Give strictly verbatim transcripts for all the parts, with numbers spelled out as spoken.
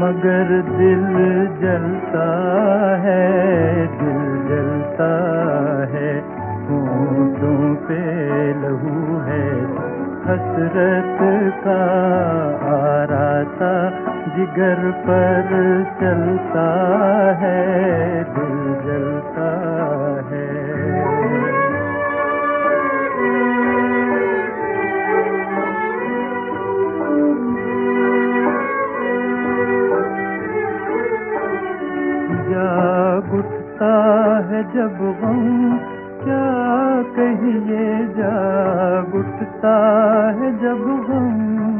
मगर दिल जलता है, दिल जलता है। होठों पे लहू है हसरत का, आराता जिगर पर चलता है, दिल जलता है। जाग उठता है जब गम, क्या कहिए, जाग उठता है जब गम।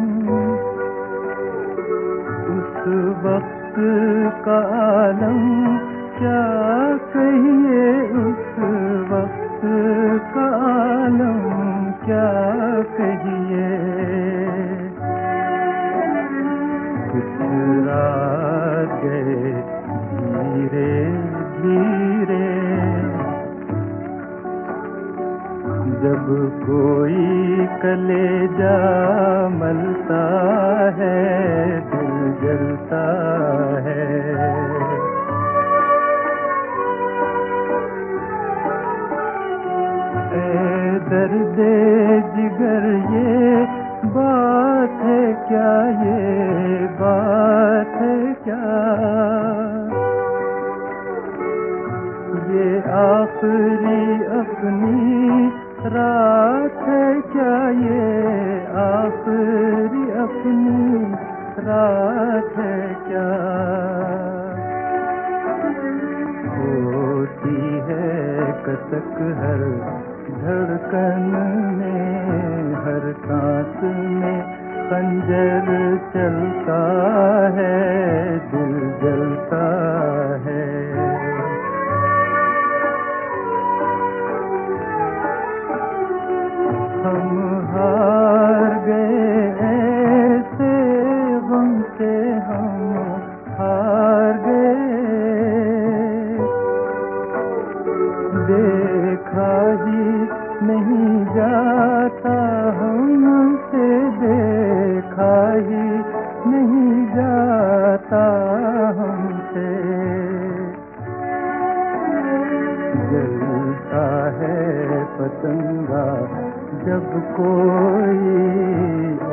उस वक्त का आलम क्या कहिए, उस वक्त का आलम क्या कहिए। कुछ रात गए धीरे धीरे, जब कोई कलेजा मलता है, दिल जलता है। ऐ दर्दे जिगर ये बात है क्या, ये बात है क्या। ये आखिरी अपनी रात है क्या, ये आखिरी अपनी रात है क्या। होती है कसक हर धड़कन में, हर सांस में खंजर चलता है, दिल जलता है। हम हार गए ऐसे गम से, हम हार गए। देखा ही नहीं जाता हमसे, देखा ही नहीं जाता हमसे। जलता है पतंगा जब कोई